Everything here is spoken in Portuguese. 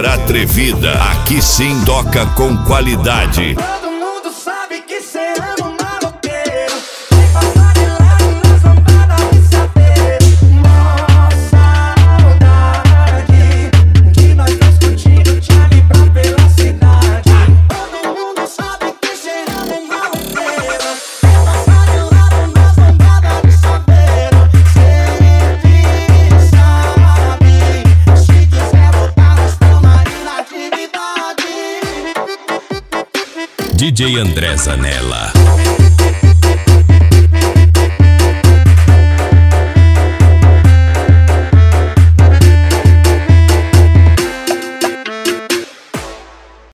super atrevida. Aqui sim toca com qualidade. Todo mundo sabe que cê ama um maloqueiro. Vem passar de lado nas lambadas de saber. Nossa saudade, que nós dois curtindo tinha librar pela cidade. Todo mundo sabe que cê ama um maloqueiro. Vem passar de lado nas lambadas de saber. Cê sabe, se quiser voltar nós tamo aí na atividade. DJ André Zanella.